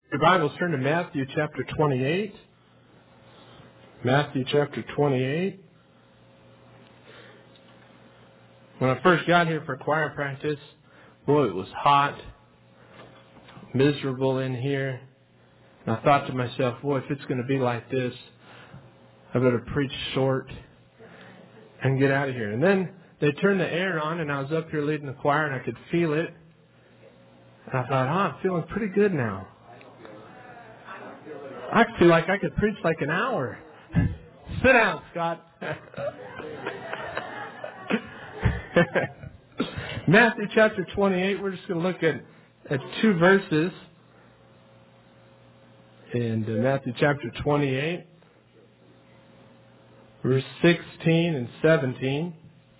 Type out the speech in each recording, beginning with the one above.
Your Bibles, turn to Matthew chapter 28. Matthew chapter 28. When I first got here for choir practice, boy, it was hot, miserable in here. And I thought to myself, boy, if it's going to be like this, I better preach short and get out of here. And then they turned the air on, and I was up here leading the choir, and I could feel it. And I thought, I'm feeling pretty good now. I feel like I could preach like an hour. Sit down, Scott. Matthew chapter 28, we're just going to look at two verses. In Matthew chapter 28, verse 16 and 17.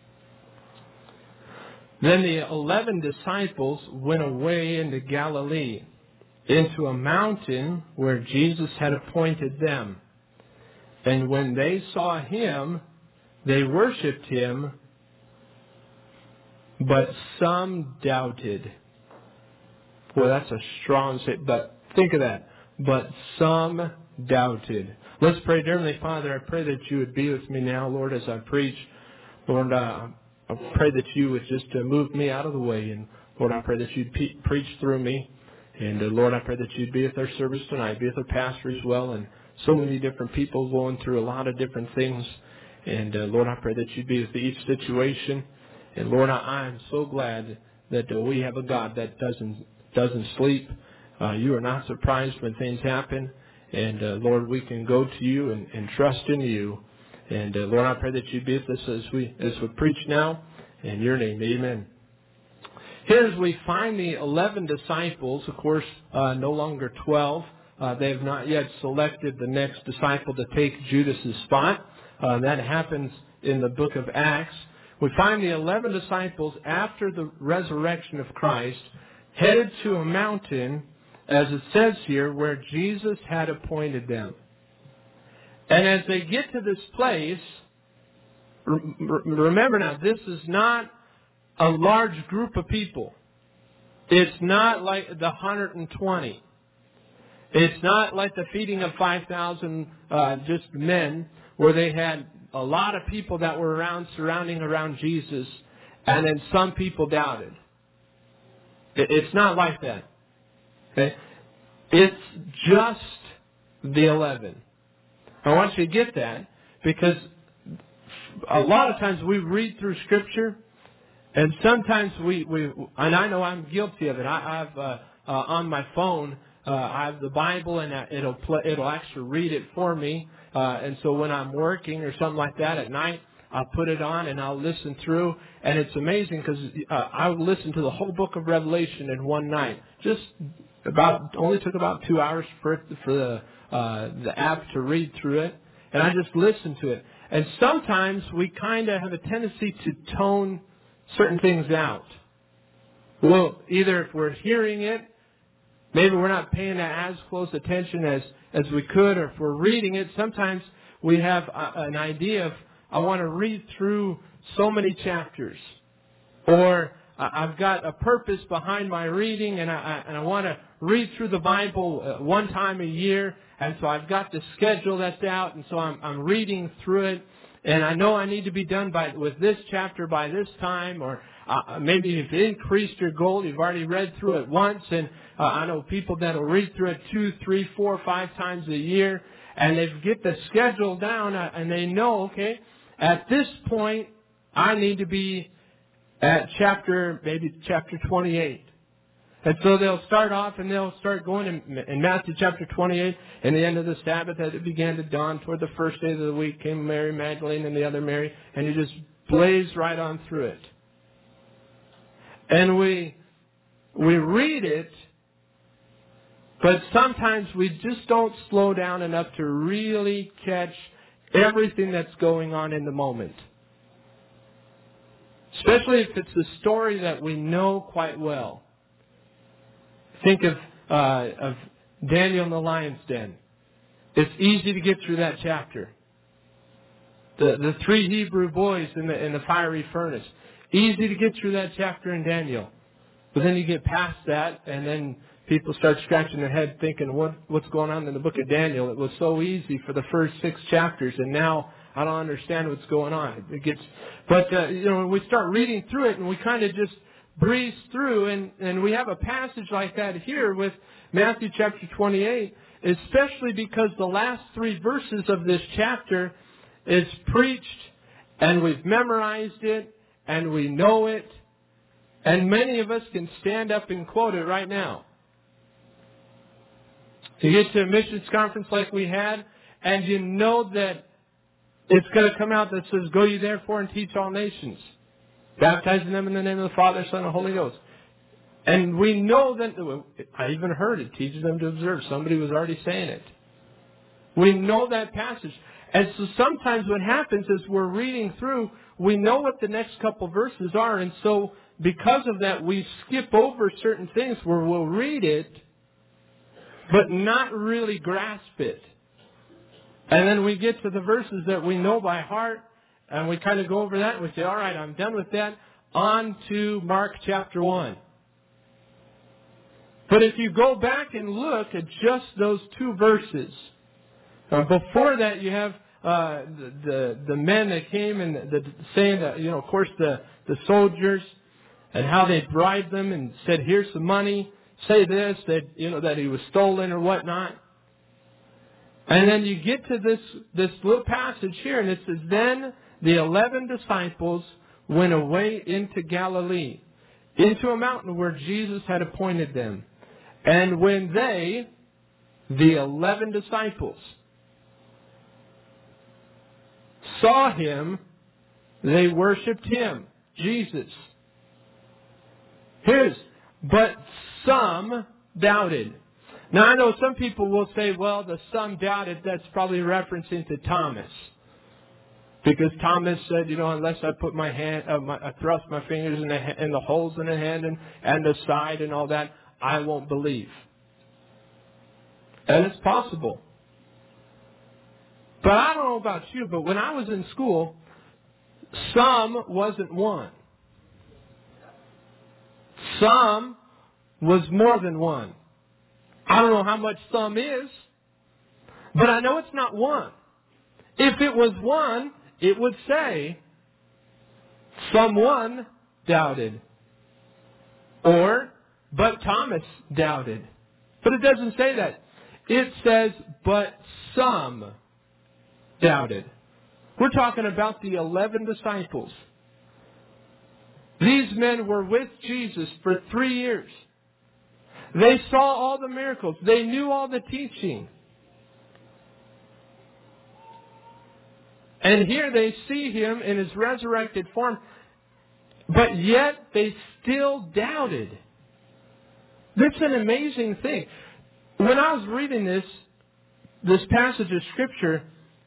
Then the 11 disciples went away into Galilee, into a mountain where Jesus had appointed them. And when they saw him, they worshipped him, but some doubted. Boy, that's a strong statement, but think of that. But some doubted. Let's pray. Dear Heavenly Father, I pray that you would be with me now, Lord, as I preach. Lord, I pray that you would just move me out of the way. And Lord, I pray that you'd preach through me. And Lord, I pray that you'd be with our service tonight, be with our pastor as well, and so many different people going through a lot of different things. And Lord, I pray that you'd be with each situation. And Lord, I am so glad that we have a God that doesn't sleep. You are not surprised when things happen. And Lord, we can go to you and trust in you. And Lord, I pray that you'd be with us as we preach now. In your name, amen. Here as we find the 11 disciples, of course, no longer 12. They have not yet selected the next disciple to take Judas' spot. That happens in the book of Acts. We find the 11 disciples after the resurrection of Christ headed to a mountain, as it says here, where Jesus had appointed them. And as they get to this place, remember now, this is not a large group of people. It's not like the 120. It's not like the feeding of 5,000 just men, where they had a lot of people that were surrounding around Jesus, and then some people doubted. It's not like that. Okay? It's just the 11. I want you to get that, because a lot of times we read through Scripture, and sometimes we and I know I'm guilty of it. I've on my phone, I have the Bible, and it'll actually read it for me. And so when I'm working or something like that at night, I'll put it on and I'll listen through. And it's amazing, because I'll listen to the whole book of Revelation in one night. Only took about 2 hours for the app to read through it. And I just listen to it. And sometimes we kind of have a tendency to tone certain things out. Well, either if we're hearing it, maybe we're not paying as close attention as we could, or if we're reading it, sometimes we have an idea of, I want to read through so many chapters. Or I've got a purpose behind my reading, and I want to read through the Bible one time a year, and so I've got the schedule that's out, and so I'm reading through it, and I know I need to be done with this chapter by this time, or maybe you've increased your goal, you've already read through it once, and I know people that will read through it 2, 3, 4, 5 times a year, and they get the schedule down, and they know, okay, at this point, I need to be at chapter 28. And so they'll start off and they'll start going in Matthew chapter 28. And the end of the Sabbath, as it began to dawn toward the first day of the week, came Mary Magdalene and the other Mary, and you just blaze right on through it. And we read it, but sometimes we just don't slow down enough to really catch everything that's going on in the moment. Especially if it's a story that we know quite well. Think of Daniel in the lion's den. It's easy to get through that chapter. The 3 Hebrew boys in the fiery furnace. Easy to get through that chapter in Daniel. But then you get past that, and then people start scratching their head thinking, what's going on in the book of Daniel? It was so easy for the first 6 chapters, and now I don't understand what's going on. When we start reading through it, and we kind of just breeze through, and we have a passage like that here with Matthew chapter 28, especially because the last 3 verses of this chapter is preached, and we've memorized it, and we know it, and many of us can stand up and quote it right now. You get to a missions conference like we had, and you know that it's going to come out that says, "Go ye therefore and teach all nations, baptizing them in the name of the Father, Son, and Holy Ghost." And we know that, I even heard it, teaching them to observe. Somebody was already saying it. We know that passage. And so sometimes what happens is we're reading through, we know what the next couple verses are, and so because of that we skip over certain things where we'll read it, but not really grasp it. And then we get to the verses that we know by heart, and we kind of go over that, and we say, all right, I'm done with that. On to Mark chapter 1. But if you go back and look at just those 2 verses, before that you have the men that came and saying that, of course, the soldiers, and how they bribed them and said, here's some money, say this, that he was stolen or whatnot. And then you get to this little passage here, and it says, then the 11 disciples went away into Galilee, into a mountain where Jesus had appointed them. And when they, the 11 disciples, saw him, they worshipped him, Jesus. But some doubted. Now, I know some people will say, well, the some doubted, that's probably referencing to Thomas. Because Thomas said, unless I put my hand, I thrust my fingers in the holes in the hand and the side and all that, I won't believe. And it's possible. But I don't know about you, but when I was in school, some wasn't one. Some was more than one. I don't know how much some is, but I know it's not one. If it was one, it would say, someone doubted. Or, but Thomas doubted. But it doesn't say that. It says, but some doubted. We're talking about the 11 disciples. These men were with Jesus for 3 years. They saw all the miracles. They knew all the teaching. And here they see him in his resurrected form. But yet they still doubted. That's an amazing thing. When I was reading this passage of Scripture,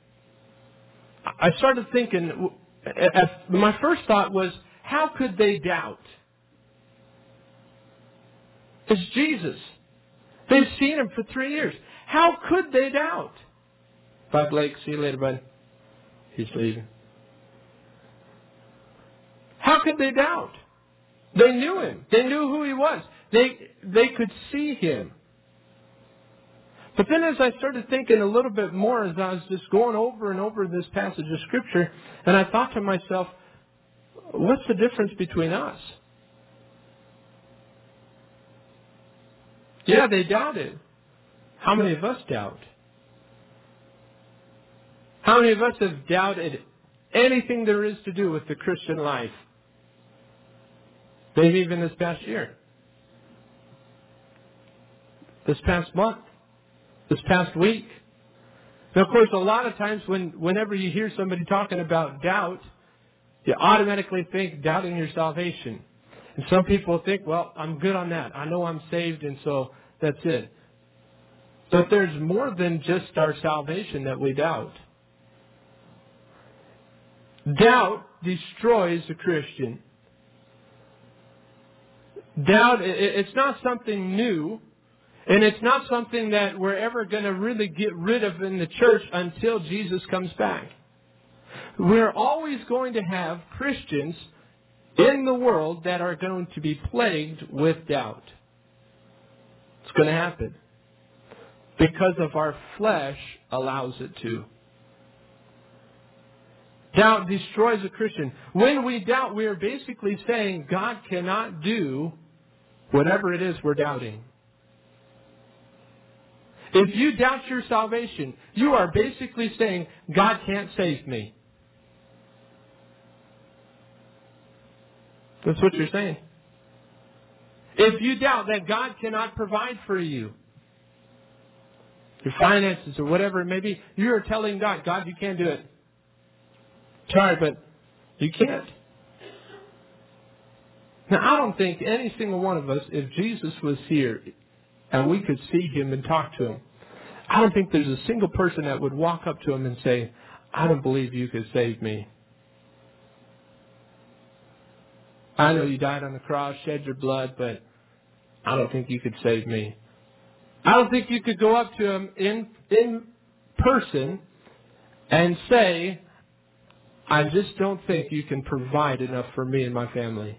I started thinking, my first thought was, how could they doubt? It's Jesus. They've seen him for 3 years. How could they doubt? Bye, Blake. See you later, bud. He's leaving. How could they doubt? They knew him. They knew who he was. They could see him. But then as I started thinking a little bit more, as I was just going over and over this passage of Scripture, and I thought to myself, what's the difference between us? Yeah, they doubted. How many of us doubt? How many of us have doubted anything there is to do with the Christian life? Maybe even this past year. This past month. This past week. Now, of course, a lot of times whenever you hear somebody talking about doubt, you automatically think doubting your salvation. And some people think, well, I'm good on that. I know I'm saved, and so that's it. But there's more than just our salvation that we doubt. Doubt destroys a Christian. Doubt, it's not something new. And it's not something that we're ever going to really get rid of in the church until Jesus comes back. We're always going to have Christians in the world that are going to be plagued with doubt. It's going to happen. Because of our flesh allows it to. Doubt destroys a Christian. When we doubt, we are basically saying God cannot do whatever it is we're doubting. If you doubt your salvation, you are basically saying God can't save me. That's what you're saying. If you doubt that God cannot provide for you, your finances or whatever it may be, you are telling God, God, you can't do it. Sorry, but you can't. Now, I don't think any single one of us, if Jesus was here and we could see Him and talk to Him, I don't think there's a single person that would walk up to Him and say, I don't believe you could save me. I know you died on the cross, shed your blood, but I don't think you could save me. I don't think you could go up to Him in person and say, I just don't think you can provide enough for me and my family.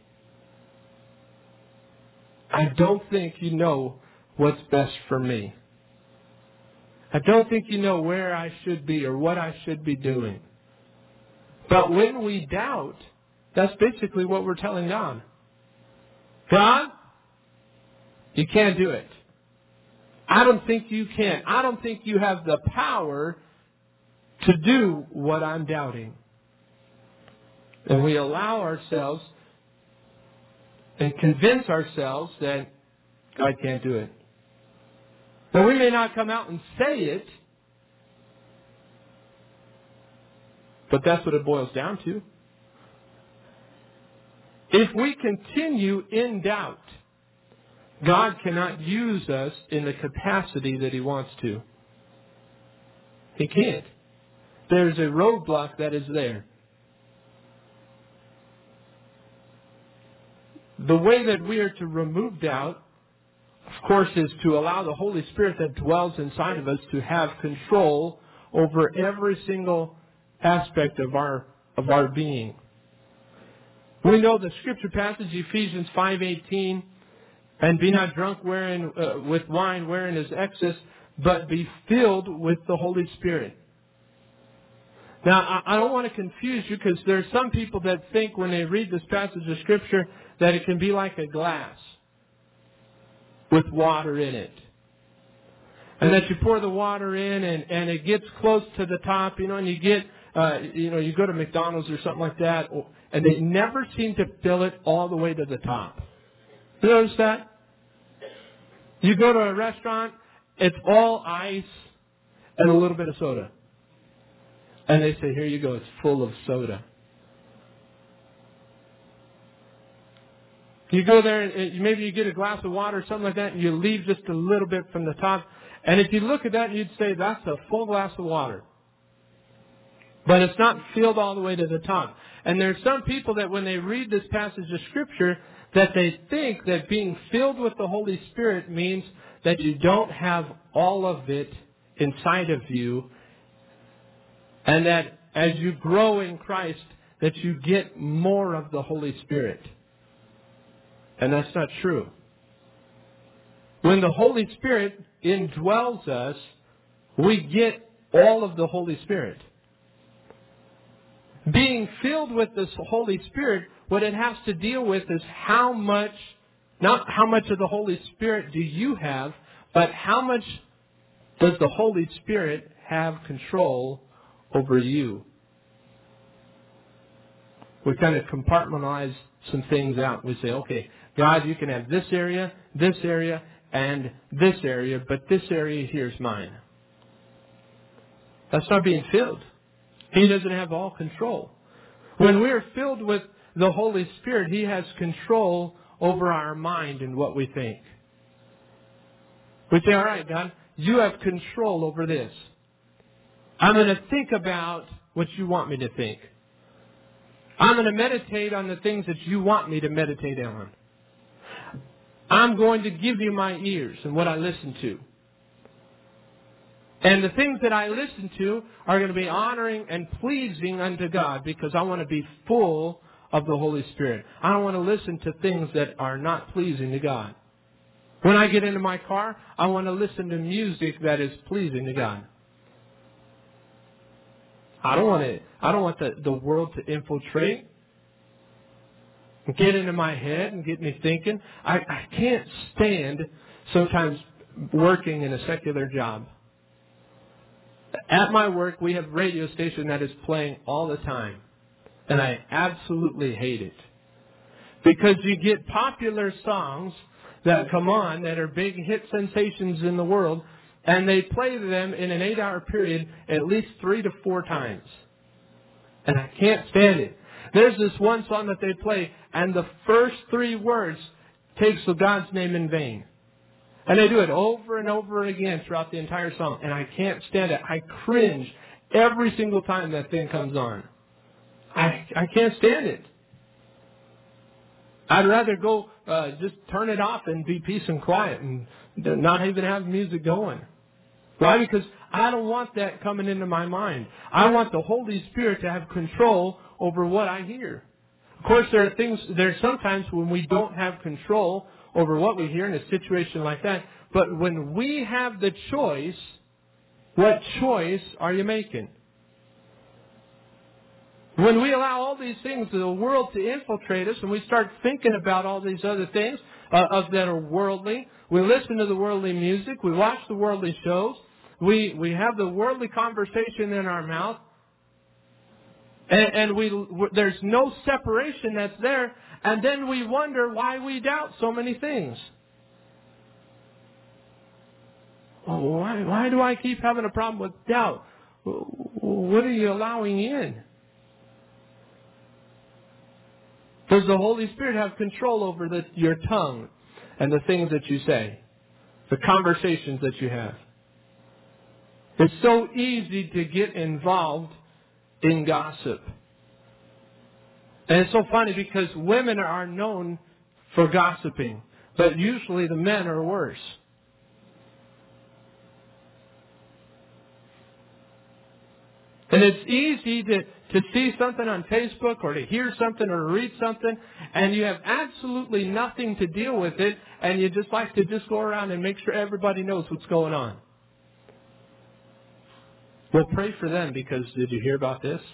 I don't think you know what's best for me. I don't think you know where I should be or what I should be doing. But when we doubt, that's basically what we're telling God. God, you can't do it. I don't think you can. I don't think you have the power to do what I'm doubting. And we allow ourselves and convince ourselves that God can't do it. Now, we may not come out and say it, but that's what it boils down to. If we continue in doubt, God cannot use us in the capacity that He wants to. He can't. There's a roadblock that is there. The way that we are to remove doubt, of course, is to allow the Holy Spirit that dwells inside of us to have control over every single aspect of our being. We know the scripture passage, Ephesians 5:18, and be not drunk with wine wherein is excess, but be filled with the Holy Spirit. Now, I don't want to confuse you, because there are some people that think when they read this passage of Scripture that it can be like a glass with water in it. And that you pour the water in and it gets close to the top, and you get, you go to McDonald's or something like that, and they never seem to fill it all the way to the top. You notice that? You go to a restaurant, it's all ice and a little bit of soda. And they say, here you go, it's full of soda. You go there and maybe you get a glass of water or something like that, and you leave just a little bit from the top. And if you look at that, you'd say that's a full glass of water. But it's not filled all the way to the top. And there's some people that when they read this passage of Scripture, that they think that being filled with the Holy Spirit means that you don't have all of it inside of you, and that as you grow in Christ, that you get more of the Holy Spirit. And that's not true. When the Holy Spirit indwells us, we get all of the Holy Spirit. Being filled with this Holy Spirit, what it has to deal with is not how much of the Holy Spirit do you have, but how much does the Holy Spirit have control over you. We kind of compartmentalize some things out. We say, okay, God, you can have this area, and this area, but this area here is mine. That's not being filled. He doesn't have all control. When we're filled with the Holy Spirit, He has control over our mind and what we think. We say, all right, God, you have control over this. I'm going to think about what you want me to think. I'm going to meditate on the things that you want me to meditate on. I'm going to give you my ears and what I listen to. And the things that I listen to are going to be honoring and pleasing unto God, because I want to be full of the Holy Spirit. I don't want to listen to things that are not pleasing to God. When I get into my car, I want to listen to music that is pleasing to God. I don't want the world to infiltrate and get into my head and get me thinking. I can't stand sometimes working in a secular job. At my work, we have a radio station that is playing all the time. And I absolutely hate it. Because you get popular songs that come on that are big hit sensations in the world, and they play them in an 8-hour period at least 3 to 4 times. And I can't stand it. There's this one song that they play, and the first 3 words takes God's name in vain. And they do it over and over again throughout the entire song. And I can't stand it. I cringe every single time that thing comes on. I can't stand it. I'd rather go just turn it off and be peace and quiet and not even have music going. Why? Because I don't want that coming into my mind. I want the Holy Spirit to have control over what I hear. Of course, there's sometimes when we don't have control over what we hear in a situation like that. But when we have the choice, what choice are you making? When we allow all these things of the world to infiltrate us and we start thinking about all these other things that are worldly, we listen to the worldly music, we watch the worldly shows, we have the worldly conversation in our mouth, and there's no separation that's there, and then we wonder why we doubt so many things. Why do I keep having a problem with doubt? What are you allowing in? Does the Holy Spirit have control over your tongue and the things that you say, the conversations that you have? It's so easy to get involved in gossip. And it's so funny because women are known for gossiping, but usually the men are worse. And it's easy to see something on Facebook or to hear something or to read something, and you have absolutely nothing to deal with it, and you just like to just go around and make sure everybody knows what's going on. Well, pray for them because did you hear about this?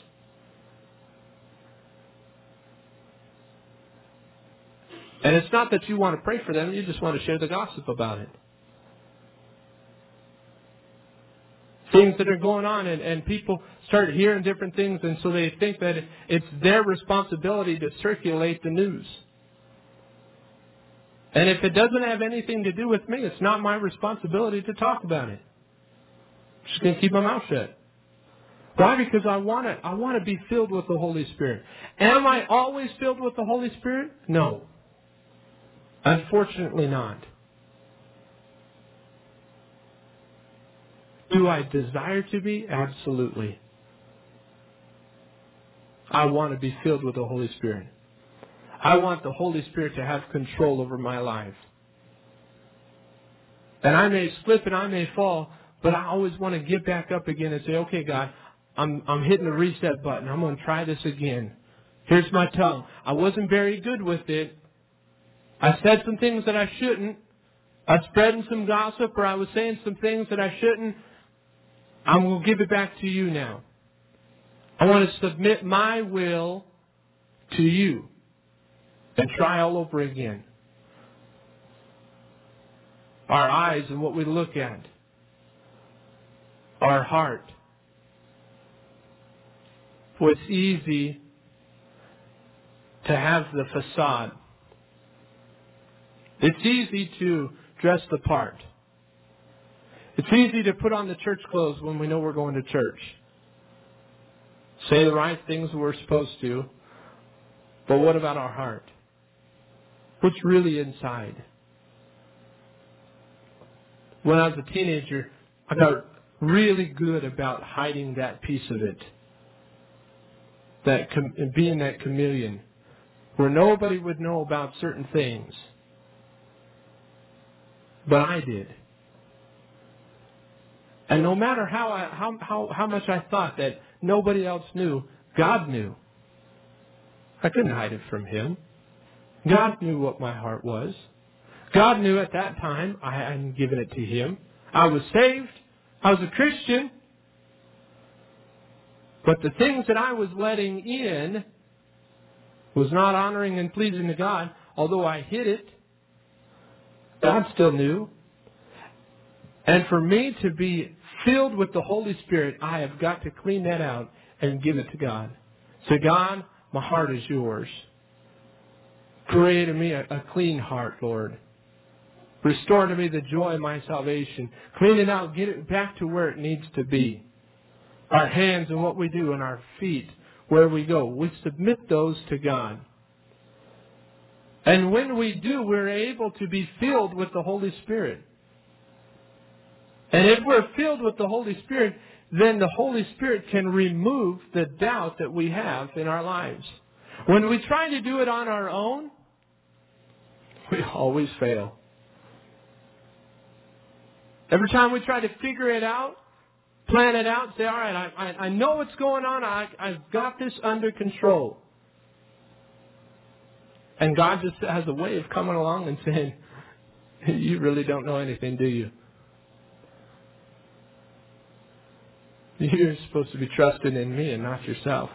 And it's not that you want to pray for them, you just want to share the gossip about it. Things that are going on, and people start hearing different things, and so they think that it's their responsibility to circulate the news. And if it doesn't have anything to do with me, it's not my responsibility to talk about it. I'm just going to keep my mouth shut. Why? Because I want to be filled with the Holy Spirit. Am I always filled with the Holy Spirit? No. Unfortunately not. Do I desire to be? Absolutely. I want to be filled with the Holy Spirit. I want the Holy Spirit to have control over my life. And I may slip and I may fall, but I always want to get back up again and say, okay, God, I'm hitting the reset button. I'm going to try this again. Here's my tongue. I wasn't very good with it. I said some things that I shouldn't. I was spreading some gossip, or I was saying some things that I shouldn't. I'm going to give it back to you now. I want to submit my will to you and try all over again. Our eyes and what we look at. Our heart. Well, it's easy to have the facade. It's easy to dress the part. It's easy to put on the church clothes when we know we're going to church. Say the right things we're supposed to. But what about our heart? What's really inside? When I was a teenager, I got really good about hiding that piece of it. Being that chameleon. Where nobody would know about certain things. But I did. And no matter how much I thought that nobody else knew, God knew. I couldn't hide it from Him. God knew what my heart was. God knew at that time I hadn't given it to Him. I was saved. I was a Christian. But the things that I was letting in was not honoring and pleasing to God. Although I hid it, God still knew. And for me to be filled with the Holy Spirit, I have got to clean that out and give it to God. Say, God, my heart is yours. Create in me a clean heart, Lord. Restore to me the joy of my salvation. Clean it out. Get it back to where it needs to be. Our hands and what we do and our feet, where we go. We submit those to God. And when we do, we're able to be filled with the Holy Spirit. And if we're filled with the Holy Spirit, then the Holy Spirit can remove the doubt that we have in our lives. When we try to do it on our own, we always fail. Every time we try to figure it out, plan it out, say, all right, I know what's going on. I've got this under control. And God just has a way of coming along and saying, you really don't know anything, do you? You're supposed to be trusting in me and not yourself.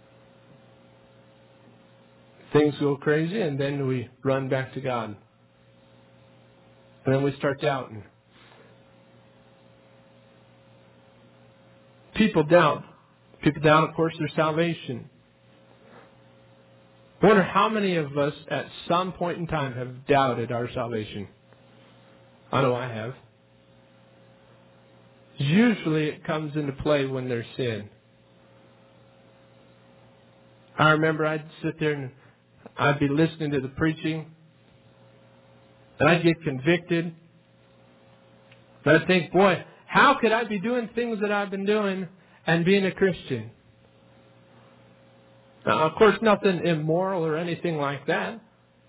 Things go crazy, and then we run back to God. And then we start doubting. People doubt. People doubt, of course, their salvation. I wonder how many of us at some point in time have doubted our salvation. I know I have. Usually it comes into play when there's sin. I remember I'd sit there and I'd be listening to the preaching, and I'd get convicted. And I'd think, boy, how could I be doing things that I've been doing and being a Christian? Now, of course, nothing immoral or anything like that.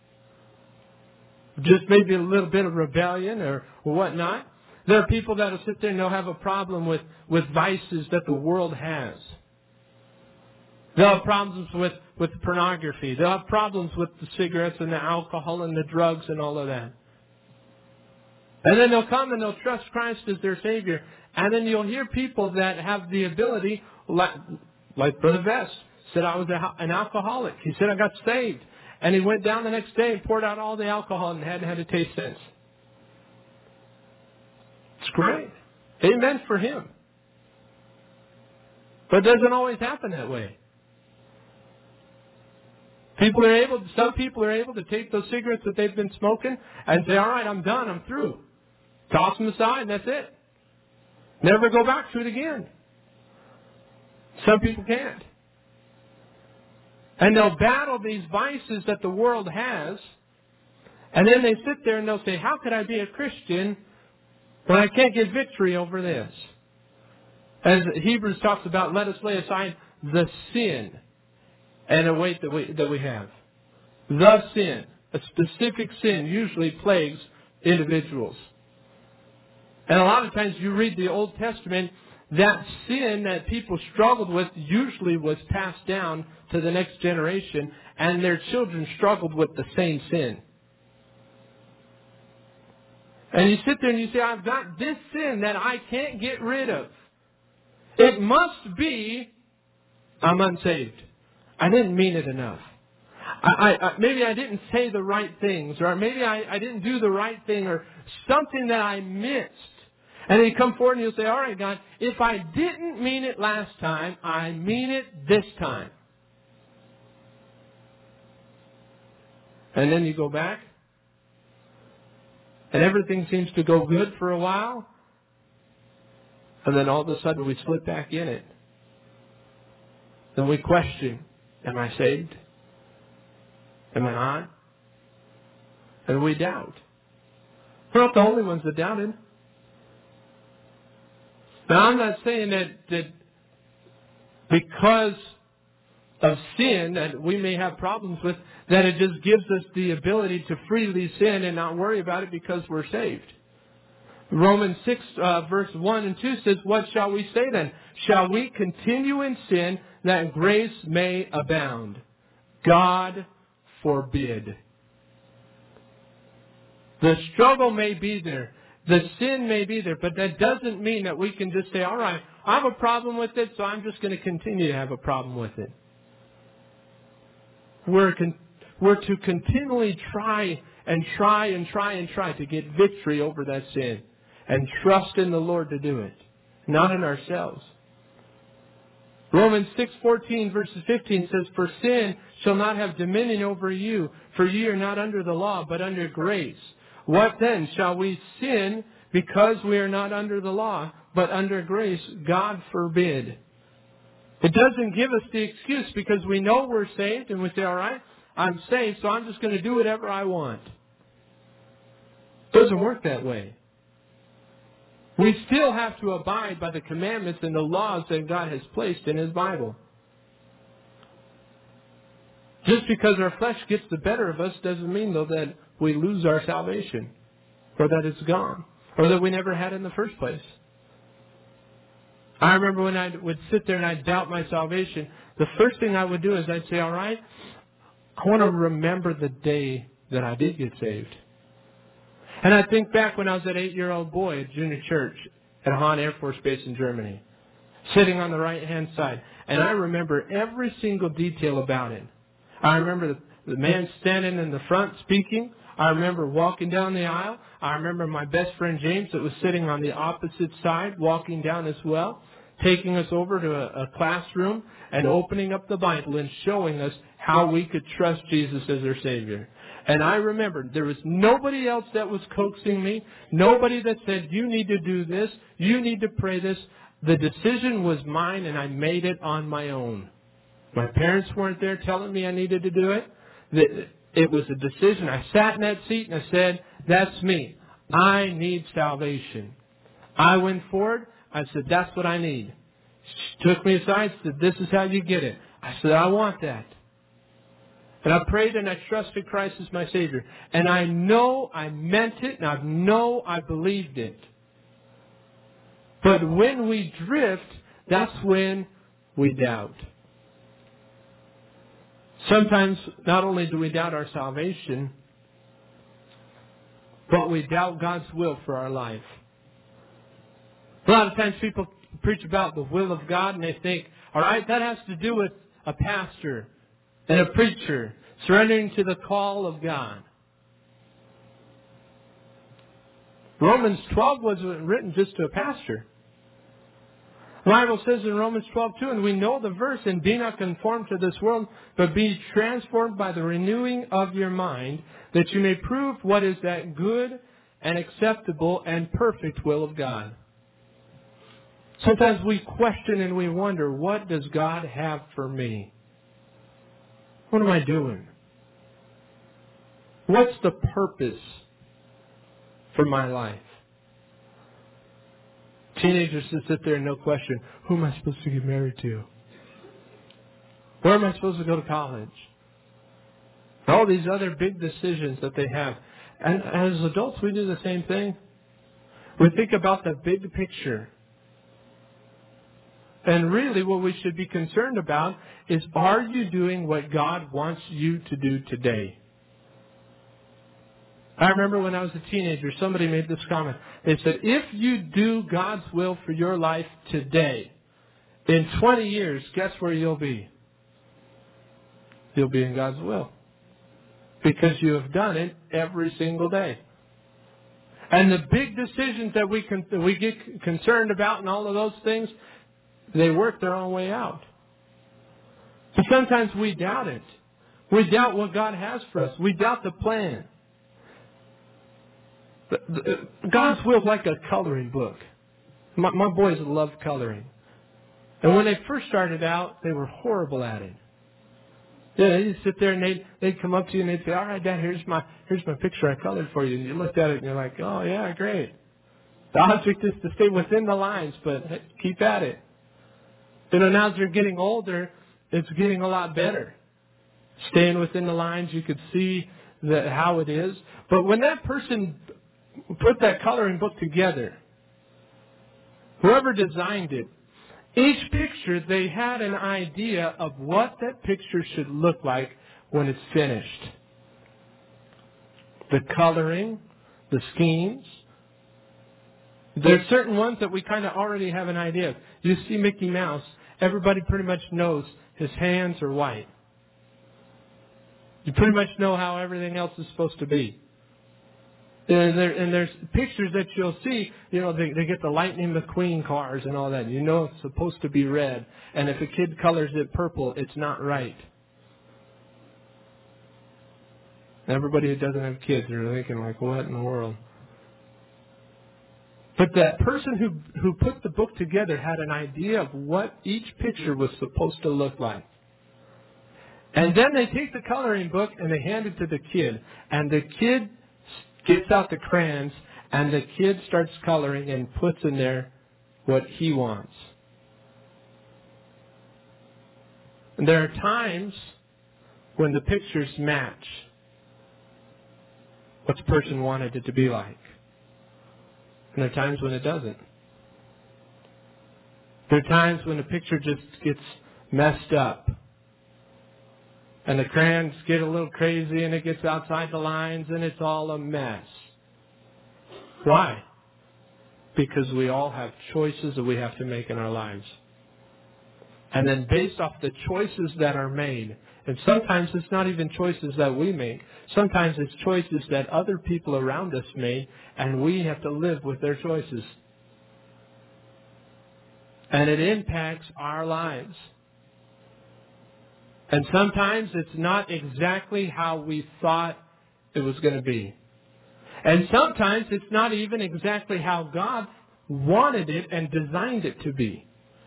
Just maybe a little bit of rebellion or whatnot. There are people that will sit there and they'll have a problem with vices that the world has. They'll have problems with pornography. They'll have problems with the cigarettes and the alcohol and the drugs and all of that. And then they'll come and they'll trust Christ as their Savior. And then you'll hear people that have the ability, like Brother Vest, said I was an alcoholic. He said I got saved. And he went down the next day and poured out all the alcohol and hadn't had a taste since. It's great. Amen for him. But it doesn't always happen that way. Some people are able to take those cigarettes that they've been smoking and say, all right, I'm done, I'm through. Toss them aside and that's it. Never go back to it again. Some people can't. And they'll battle these vices that the world has, and then they sit there and they'll say, how could I be a Christian when I can't get victory over this? As Hebrews talks about, let us lay aside the sin and a weight that we have. The sin, a specific sin, usually plagues individuals. And a lot of times you read the Old Testament, that sin that people struggled with usually was passed down to the next generation, and their children struggled with the same sin. And you sit there and you say, I've got this sin that I can't get rid of. It must be I'm unsaved. I didn't mean it enough. Maybe I didn't say the right things, or maybe I didn't do the right thing, or something that I missed. And then you come forward and you'll say, all right, God, if I didn't mean it last time, I mean it this time. And then you go back, and everything seems to go good for a while, and then all of a sudden we slip back in it. Then we question, am I saved? Am I not? And we doubt. We're not the only ones that doubted. Now, I'm not saying that because of sin that we may have problems with, that it just gives us the ability to freely sin and not worry about it because we're saved. Romans 6, verse 1 and 2 says, what shall we say then? Shall we continue in sin that grace may abound? God forbid. The struggle may be there. The sin may be there. But that doesn't mean that we can just say, all right, I have a problem with it, so I'm just going to continue to have a problem with it. We're to continually try to get victory over that sin. And trust in the Lord to do it. Not in ourselves. Romans 6:14 verses 15 says, "For sin shall not have dominion over you, for ye are not under the law, but under grace. What then? Shall we sin because we are not under the law, but under grace? God forbid." It doesn't give us the excuse because we know we're saved and we say, all right, I'm saved, so I'm just going to do whatever I want. It doesn't work that way. We still have to abide by the commandments and the laws that God has placed in His Bible. Just because our flesh gets the better of us doesn't mean, though, that we lose our salvation, or that it's gone, or that we never had it in the first place. I remember when I would sit there and I'd doubt my salvation, the first thing I would do is I'd say, all right, I want to remember the day that I did get saved. And I think back when I was an 8-year-old boy at junior church at Hahn Air Force Base in Germany, sitting on the right-hand side. And I remember every single detail about it. I remember the man standing in the front speaking. I remember walking down the aisle. I remember my best friend James that was sitting on the opposite side, walking down as well, taking us over to a classroom and opening up the Bible and showing us how we could trust Jesus as our Savior. And I remember there was nobody else that was coaxing me. Nobody that said, you need to do this. You need to pray this. The decision was mine and I made it on my own. My parents weren't there telling me I needed to do it. It was a decision. I sat in that seat and I said, that's me. I need salvation. I went forward. I said, that's what I need. She took me aside and said, this is how you get it. I said, I want that. And I prayed and I trusted Christ as my Savior. And I know I meant it and I know I believed it. But when we drift, that's when we doubt. Sometimes not only do we doubt our salvation, but we doubt God's will for our life. A lot of times people preach about the will of God and they think, all right, that has to do with a pastor and a preacher surrendering to the call of God. Romans 12 wasn't written just to a pastor. The Bible says in Romans 12:2, and we know the verse, and be not conformed to this world, but be transformed by the renewing of your mind, that you may prove what is that good and acceptable and perfect will of God. Sometimes we question and we wonder, what does God have for me? What am I doing? What's the purpose for my life? Teenagers just sit there and no question, who am I supposed to get married to? Where am I supposed to go to college? All these other big decisions that they have. And as adults, we do the same thing. We think about the big picture. And really what we should be concerned about is, are you doing what God wants you to do today? I remember when I was a teenager, somebody made this comment. They said, if you do God's will for your life today, in 20 years, guess where you'll be? You'll be in God's will. Because you have done it every single day. And the big decisions that we get concerned about and all of those things, they work their own way out. But sometimes we doubt it. We doubt what God has for us. We doubt the plan. God's will is like a coloring book. My boys love coloring. And when they first started out, they were horrible at it. Yeah, they'd sit there and they'd come up to you and they'd say, all right, Dad, here's my picture I colored for you. And you looked at it and you're like, oh, yeah, great. The object is to stay within the lines, but keep at it. You know, now as they're getting older, it's getting a lot better. Staying within the lines, you could see how it is. But when that person put that coloring book together, whoever designed it, each picture, they had an idea of what that picture should look like when it's finished. The coloring, the schemes. There's certain ones that we kind of already have an idea of. You see Mickey Mouse, everybody pretty much knows his hands are white. You pretty much know how everything else is supposed to be. And there's pictures that you'll see, they get the Lightning McQueen cars and all that. You know it's supposed to be red. And if a kid colors it purple, it's not right. Everybody who doesn't have kids are thinking like, what in the world? But that person who put the book together had an idea of what each picture was supposed to look like. And then they take the coloring book and they hand it to the kid. And the kid gets out the crayons and the kid starts coloring and puts in there what he wants. And there are times when the pictures match what the person wanted it to be like. And there are times when it doesn't. There are times when the picture just gets messed up. And the crayons get a little crazy and it gets outside the lines and it's all a mess. Why? Because we all have choices that we have to make in our lives. And then based off the choices that are made, and sometimes it's not even choices that we make. Sometimes it's choices that other people around us made, and we have to live with their choices. And it impacts our lives. And sometimes it's not exactly how we thought it was going to be. And sometimes it's not even exactly how God wanted it and designed it to be.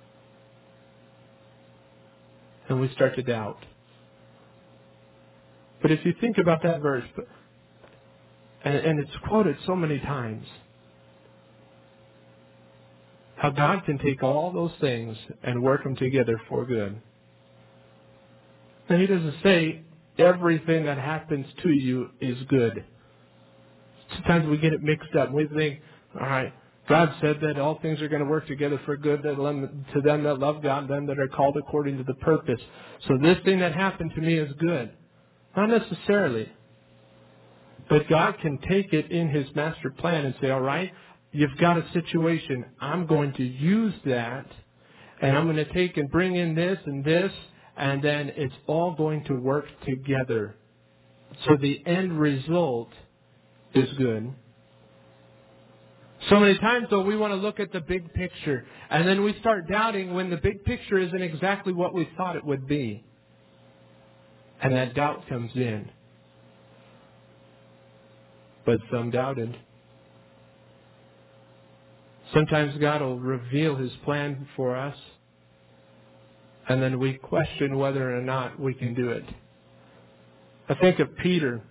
And we start to doubt. But if you think about that verse, and it's quoted so many times, how God can take all those things and work them together for good. And He doesn't say everything that happens to you is good. Sometimes we get it mixed up. We think, all right, God said that all things are going to work together for good to them that love God, them that are called according to the purpose. So this thing that happened to me is good. Not necessarily. But God can take it in His master plan and say, all right, you've got a situation. I'm going to use that, and I'm going to take and bring in this and this, and then it's all going to work together. So the end result is good. So many times, though, we want to look at the big picture, and then we start doubting when the big picture isn't exactly what we thought it would be. And that doubt comes in. But some doubted. Sometimes God will reveal His plan for us, and then we question whether or not we can do it. I think of Peter.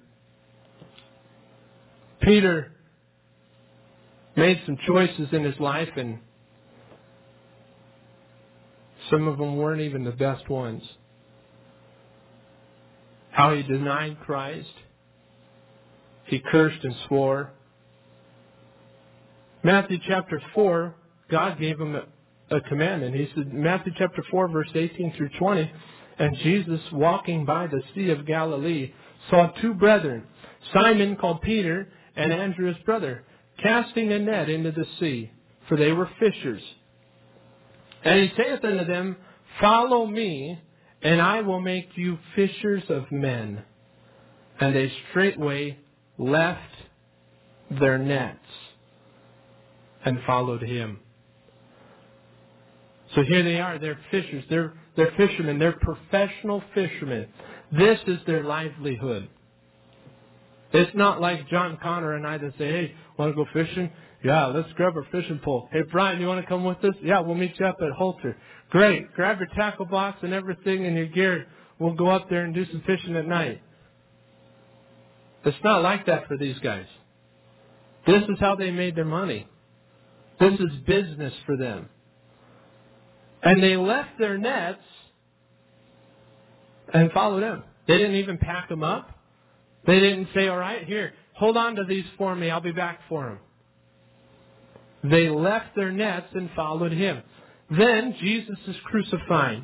Peter made some choices in his life, and some of them weren't even the best ones. How he denied Christ. He cursed and swore. Matthew chapter 4, God gave him a commandment. He said, Matthew chapter 4, verse 18 through 20, and Jesus, walking by the Sea of Galilee, saw two brethren, Simon called Peter, and Andrew his brother, casting a net into the sea, for they were fishers. And he saith unto them, Follow me, and I will make you fishers of men. And they straightway left their nets and followed him. So here they are. They're fishers. They're fishermen. They're professional fishermen. This is their livelihood. It's not like John Connor and I that say, hey, want to go fishing? Yeah, let's grab our fishing pole. Hey, Brian, you want to come with us? Yeah, we'll meet you up at Holter. Great. Grab your tackle box and everything and your gear. We'll go up there and do some fishing at night. It's not like that for these guys. This is how they made their money. This is business for them. And they left their nets and followed him. They didn't even pack them up. They didn't say, all right, here, hold on to these for me. I'll be back for them. They left their nets and followed him. Then Jesus is crucified.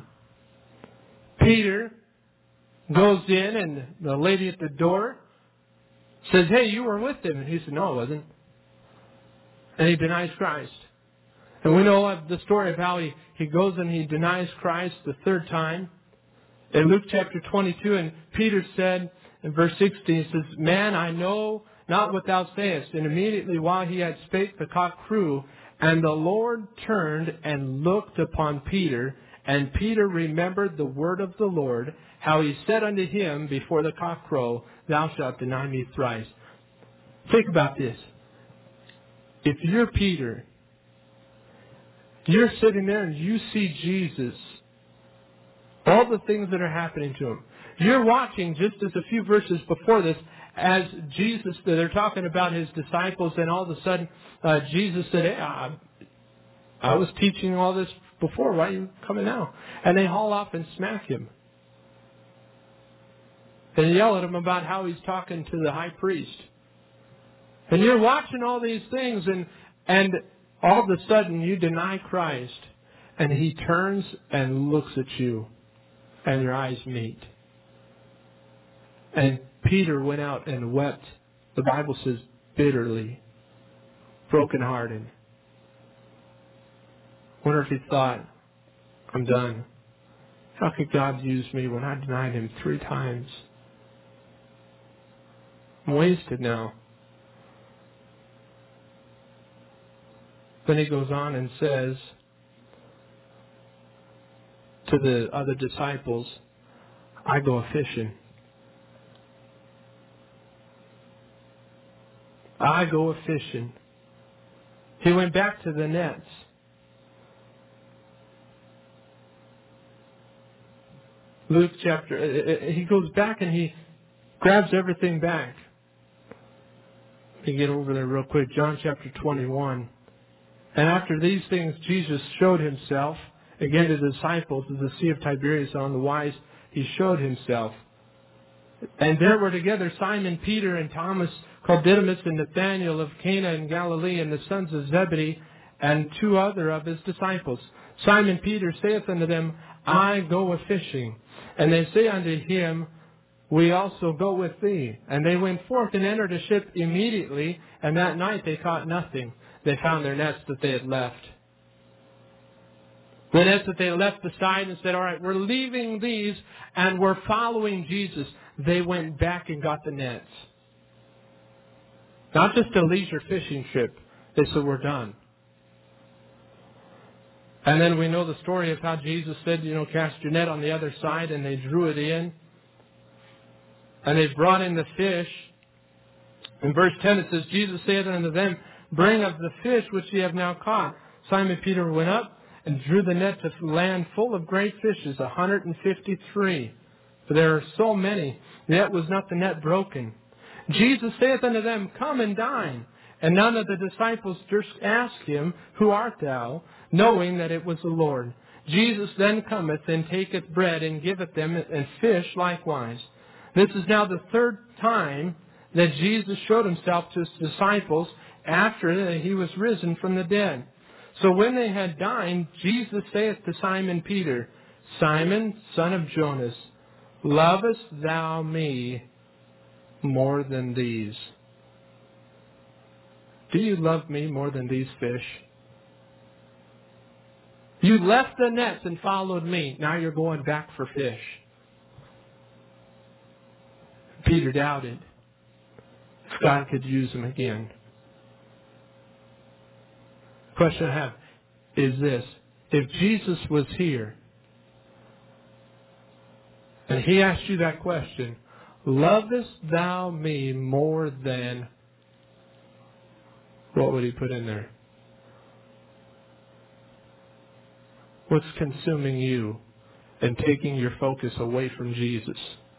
Peter goes in, and the lady at the door Says, hey, you were with him. And he said, no, I wasn't. And he denies Christ. And we know the story of how he goes and he denies Christ the third time. In Luke chapter 22, and Peter said in verse 16, he says, man, I know not what thou sayest. And immediately while he had spake, the cock crew, and the Lord turned and looked upon Peter, and Peter remembered the word of the Lord, how he said unto him before the cock crow, thou shalt deny me thrice. Think about this. If you're Peter, you're sitting there and you see Jesus, all the things that are happening to him. You're watching, just as a few verses before this, as Jesus, they're talking about his disciples, and all of a sudden Jesus said, hey, I was teaching all this before. Why are you coming now? And they haul off and smack him. And yell at him about how he's talking to the high priest. And you're watching all these things, and all of a sudden you deny Christ, and he turns and looks at you, and your eyes meet. And Peter went out and wept, the Bible says, bitterly, brokenhearted. Wonder if he thought, I'm done. How could God use me when I denied him 3 times? I'm wasted now. Then he goes on and says to the other disciples, I go a-fishing. I go a-fishing. He went back to the nets. Luke chapter, he goes back and he grabs everything back. Let me get over there real quick. John chapter 21. And after these things, Jesus showed himself again to the disciples at the Sea of Tiberias on the wise. He showed himself. And there were together Simon Peter and Thomas called Didymus and Nathanael of Cana in Galilee and the sons of Zebedee and 2 other of his disciples. Simon Peter saith unto them, I go a-fishing. And they say unto him, we also go with thee. And they went forth and entered a ship immediately, and that night they caught nothing. They found their nets that they had left. The nets that they had left beside, and said, all right, we're leaving these and we're following Jesus. They went back and got the nets. Not just a leisure fishing trip. They said, we're done. And then we know the story of how Jesus said, cast your net on the other side, and they drew it in. And they brought in the fish. In verse 10 it says, Jesus saith unto them, bring of the fish which ye have now caught. Simon Peter went up and drew the net to land full of great fishes, 153. For there are so many, yet was not the net broken. Jesus saith unto them, come and dine. And none of the disciples durst ask him, who art thou? Knowing that it was the Lord. Jesus then cometh and taketh bread and giveth them, and fish likewise. This is now the 3rd time that Jesus showed himself to his disciples after that he was risen from the dead. So when they had dined, Jesus saith to Simon Peter, Simon, son of Jonas, lovest thou me more than these? Do you love me more than these fish? You left the nets and followed me. Now you're going back for fish. Peter doubted if God could use him again. The question I have is this. If Jesus was here and he asked you that question, lovest thou me more than, what would he put in there? What's consuming you and taking your focus away from Jesus?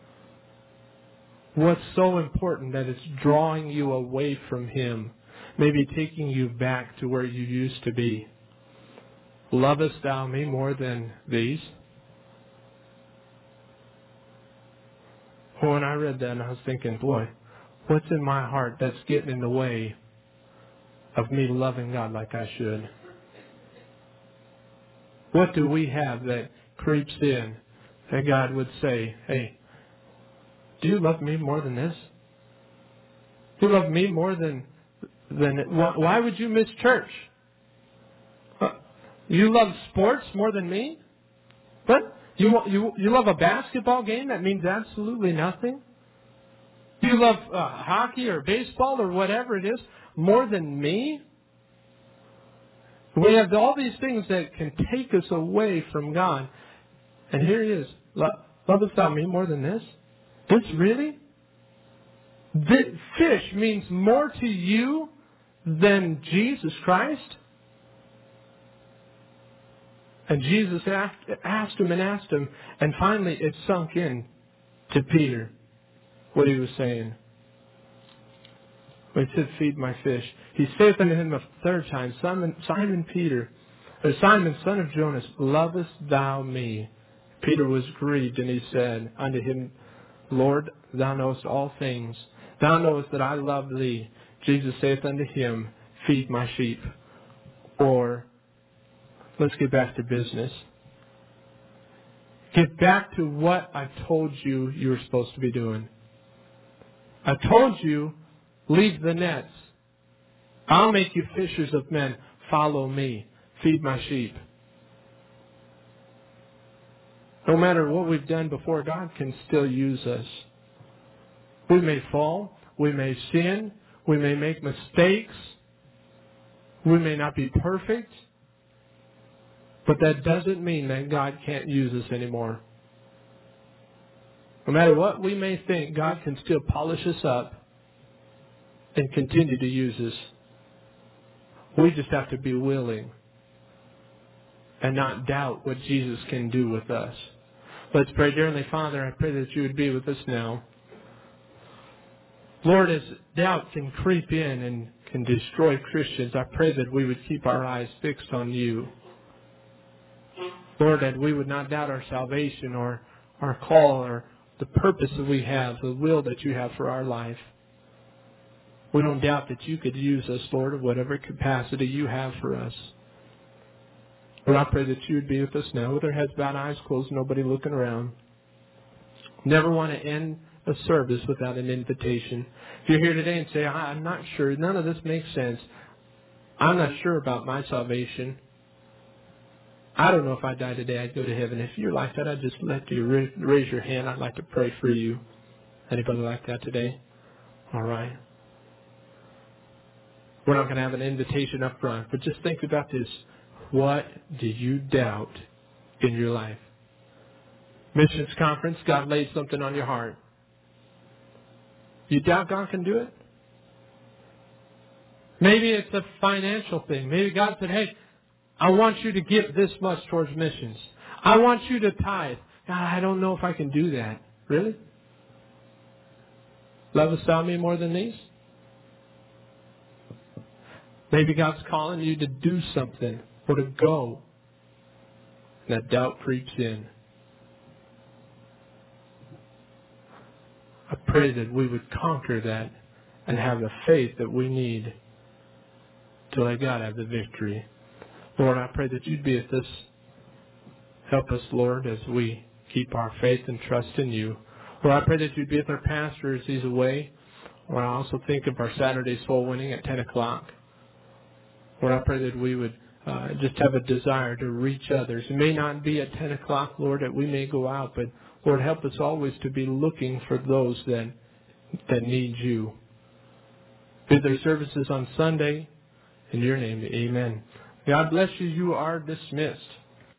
What's so important that it's drawing you away from him? Maybe taking you back to where you used to be. Lovest thou me more than these? Well, when I read that, I was thinking, boy, what's in my heart that's getting in the way of me loving God like I should? What do we have that creeps in that God would say, hey, do you love me more than this? You love me more than why would you miss church? You love sports more than me? What? You love a basketball game that means absolutely nothing? You love hockey or baseball or whatever it is more than me? We have all these things that can take us away from God. And here he is. Lovest thou me more than this? This really? Fish means more to you than Jesus Christ? And Jesus asked him, and finally it sunk in to Peter what he was saying. When he said, feed my fish. He saith unto him a third time, Simon, son of Jonas, lovest thou me? Peter was grieved, and he said unto him, Lord, thou knowest all things. Thou knowest that I love thee. Jesus saith unto him, feed my sheep. Or, let's get back to business. Get back to what I told you you were supposed to be doing. I told you, leave the nets. I'll make you fishers of men. Follow me. Feed my sheep. No matter what we've done before, God can still use us. We may fall. We may sin. We may make mistakes. We may not be perfect. But that doesn't mean that God can't use us anymore. No matter what we may think, God can still polish us up and continue to use us. We just have to be willing and not doubt what Jesus can do with us. Let's pray. Dear Heavenly Father, I pray that you would be with us now. Lord, as doubt can creep in and can destroy Christians, I pray that we would keep our eyes fixed on you. Lord, that we would not doubt our salvation or our call or the purpose that we have, the will that you have for our life. We don't doubt that you could use us, Lord, in whatever capacity you have for us. Lord, I pray that you would be with us now with our heads bowed, eyes closed, nobody looking around. Never want to end a service without an invitation. If you're here today and say, I'm not sure, none of this makes sense. I'm not sure about my salvation. I don't know if I die today, I'd go to heaven. If you're like that, I'd just let you raise your hand. I'd like to pray for you. Anybody like that today? All right. We're not going to have an invitation up front, but just think about this. What do you doubt in your life? Missions conference, God laid something on your heart. You doubt God can do it? Maybe it's a financial thing. Maybe God said, hey, I want you to give this much towards missions. I want you to tithe. God, I don't know if I can do that. Really? Lovest thou me more than these? Maybe God's calling you to do something or to go. And that doubt creeps in. I pray that we would conquer that and have the faith that we need to let God have the victory. Lord, I pray that you'd be with us. Help us, Lord, as we keep our faith and trust in you. Lord, I pray that you'd be with our pastor as he's away. Lord, I also think of our Saturday soul winning at 10 o'clock. Lord, I pray that we would just have a desire to reach others. It may not be at 10 o'clock, Lord, that we may go out, but Lord, help us always to be looking for those that need you. Be there services on Sunday. In your name, amen. God bless you. You are dismissed.